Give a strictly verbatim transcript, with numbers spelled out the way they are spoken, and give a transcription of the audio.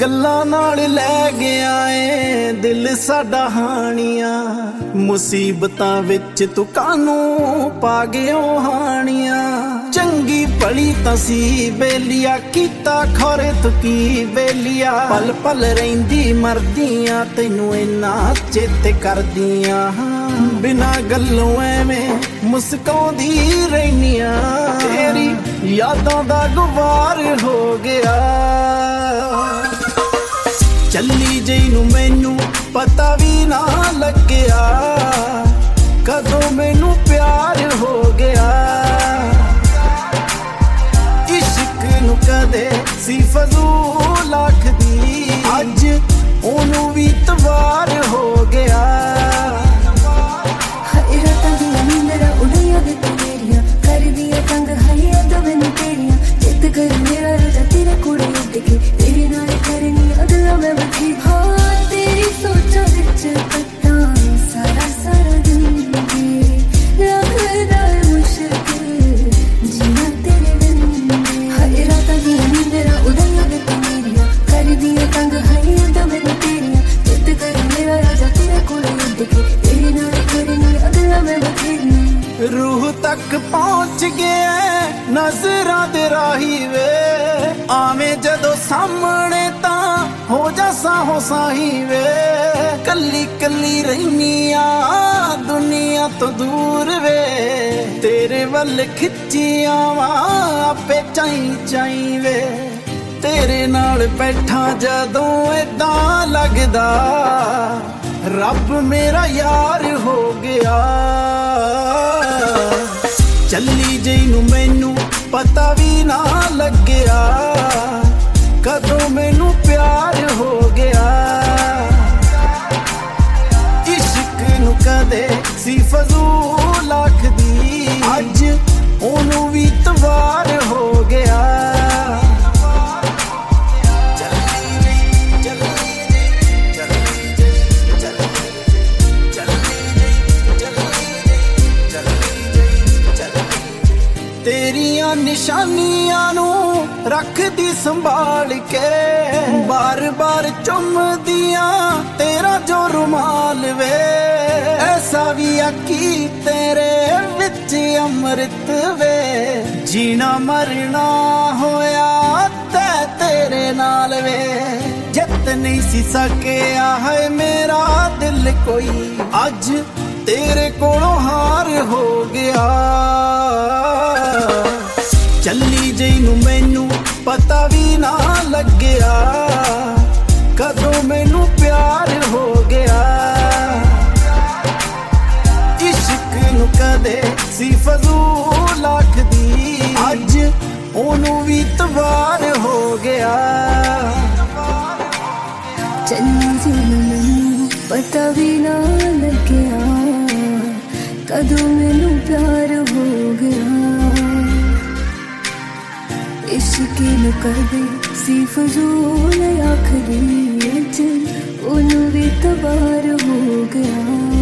गल्लां नाल लै गया ए दिल साडा हानियां, मुसीबतां विच तू कानू पा गयो हानियां। चंगी भली तां सी बेलिया कीता खोरे तू की बेलिया, पल पल रहिंदी मरदियां तैनू इन्ना चेते करदियां। बिना गल्लों एवें मुस्काउंदी रहनियां, तेरी यादां दा गुवार हो गया। चली जई नू मैनू पता भी ना लग्या, कदों मैनू प्यार हो गया। इश्क नू कदे सी फजूल आखदी, अज ओनू भी तवार हो गया। रूह तक पहुंच गया नजरां दे राही वे, आवे जदों सामने तां हो जा साहो साही वे। कली कली रहनिया दुनिया तो दूर वे, तेरे वल खिच्ची आवां आपे चाई चाई वे। तेरे नाल बैठा जदों इदां लगदा रब मेरा यार हो गया। चली जई नू मैनू पता भी ना लग्या, कदों मैनू प्यार हो गया। इश्क नू कदे सी फजूल आखदी, अज ओनू भी तवार हो गया। तेरिया निशानियां नू रखदी संभाल के, बार बार चुमदियां तेरा जो रुमाल वे। ऐसा भी आकी तेरे विच अमृत वे, जीना मरना होया ते तेरे नाल वे। जित नहीं सी सकिया है मेरा दिल कोई, अज तेरे कोलों हार हो गया। चली जई नू मैनू पता भी ना लग्या, कदों मैनू प्यार हो गया। इश्क नू कदे सी फजूल आखदी, अज ओनू भी तवार हो गया। चली जई नू मैनू पता भी ना लग्या, कदों मैनू प्यार हो गया। इश्क नू कदे सी फजूल आखदी, अज ओनू भी तवार हो गया।